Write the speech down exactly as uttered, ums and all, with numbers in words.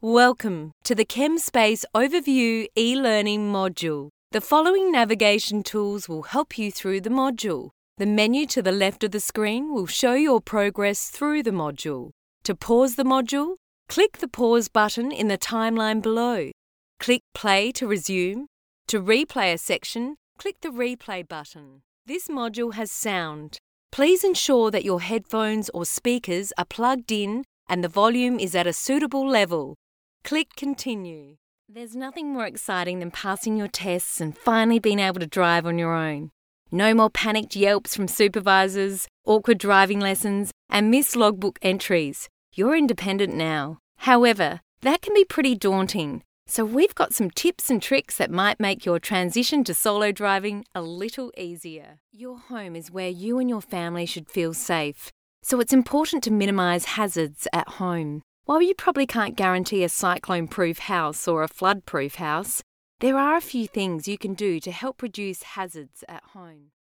Welcome to the ChemSpace Overview e-learning module. The following navigation tools will help you through the module. The menu to the left of the screen will show your progress through the module. To pause the module, click the pause button in the timeline below. Click play to resume. To replay a section, click the replay button. This module has sound. Please ensure that your headphones or speakers are plugged in and the volume is at a suitable level. Click continue. There's nothing more exciting than passing your tests and finally being able to drive on your own. No more panicked yelps from supervisors, awkward driving lessons, and missed logbook entries. You're independent now. However, that can be pretty daunting, so we've got some tips and tricks that might make your transition to solo driving a little easier. Your home is where you and your family should feel safe, so it's important to minimise hazards at home. While you probably can't guarantee a cyclone-proof house or a flood-proof house, there are a few things you can do to help reduce hazards at home.